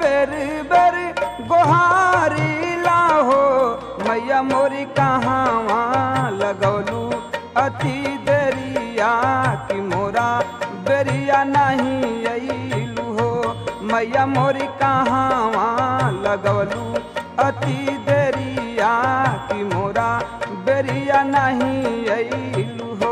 बेर बेर गोहारी लाहो मैया मोरी कहाँ लगौलू अति देरिया की मोरा बेरिया नहीं अइलू हो मैया मोरी कहाँ लगौलू अति देरिया की मोरा बेरिया नहीं अइलू हो।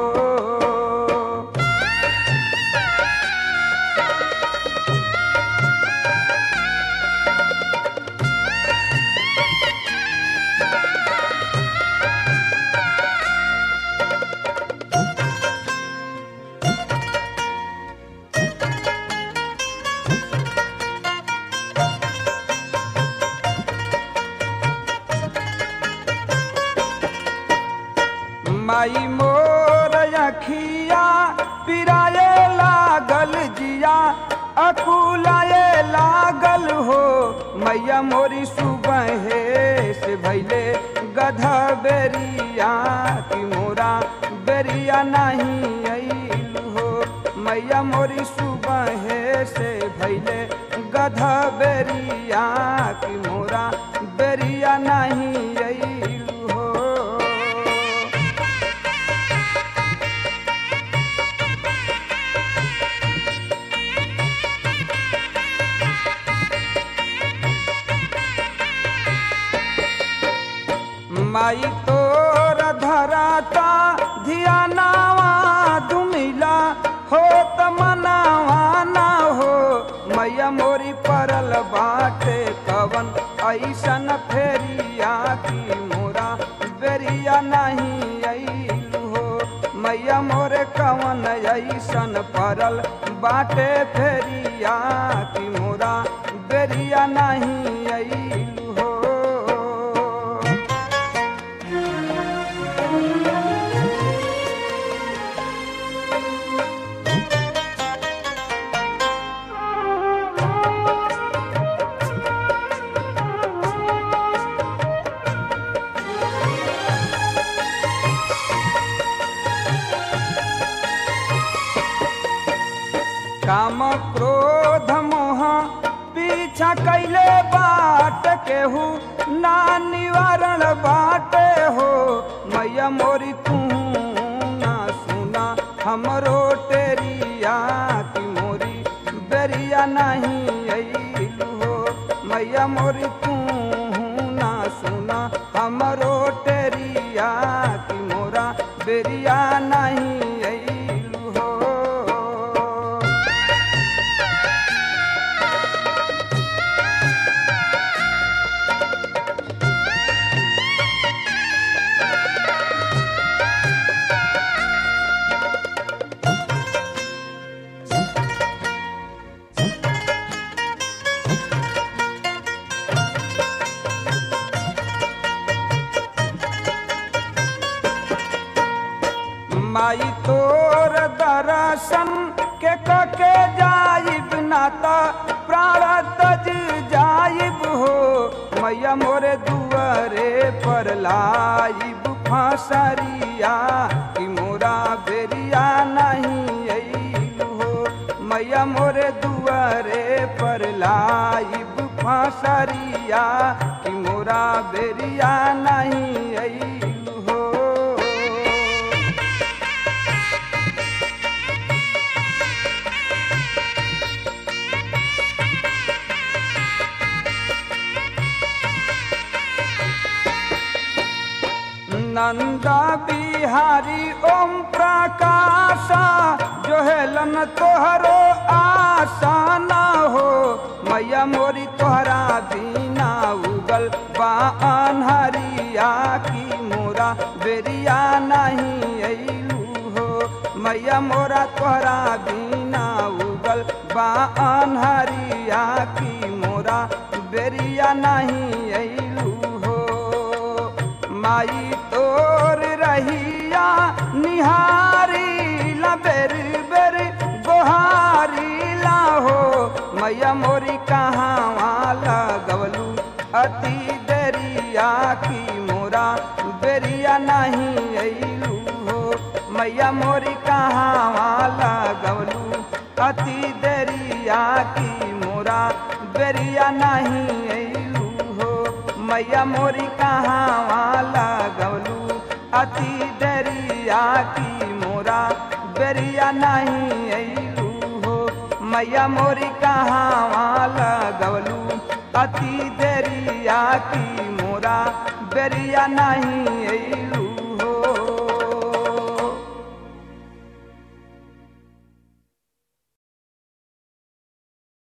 माई मोर अखिया पिराए लागल जिया अकुलाए लागल हो मैया मोरी सुबह से भैले गधा बेरिया की मोरा बेरिया नहीं अइलू हो मैया मोरी सुबह से भैले गधा बेरिया की मोरा बेरिया नहीं अइलू हो। माई तोर धराता धियानावा धुमिला हो तमनावा ना हो मैया मोरी परल बाटे कवन ऐसन फेरिया की मोरा बेरिया नहीं अइलू हो मैया मोरे कवन ऐसन परल बाटे फेरिया की मोरा बेरिया नहीं अइलू हो। काम क्रोध मोह पीछा कैले बाट केहू ना निवारण बाटे हो मैया मोरी तू ना सुना हमरो टेरिया की मोरी बेरिया नहीं अइलू हो मैया मोरी तू ना सुना हमरो टेरिया की मोरा बेरिया नहीं अइलू हो। माई तोर दर्शन के कके जाइब नाता प्राण तज जाइब हो मैया मोरे दुआरे पर लाइब फांसरिया की मोरा बेरिया नहीं अइलू हो मैया मोरे दुआरे पर लाइब फांसरिया की मोरा बेरिया नहीं अइलू हो। नंदा बिहारी ओम प्रकाशा जो हेलन तोहरो आशा ना हो मैया मोरी तोहरा बिना उगल बा अन्हरिया की मोरा बेरिया नहीं अइलू हो मैया मोरा तोहरा बिना उगल बा अन्हरिया की मोरा बेरिया नहीं अइलू हो। माई तोर रहिया निहारी ला बेर बेर गोहारी ला हो मैया मोरी कहाँ लगवलू अति देरिया की मोरा बेरिया नहीं अइलू हो मैया मोरी कहाँ लगवलू अति देरिया की मोरा बेरिया नहीं अइलू हो मैया मोरी कहाँ लगवलू अति दरिया की मोरा बेरिया नहीं अइलू हो मैया मोरी कहाँ लगवलू अति दरिया की मोरा बेरिया नहीं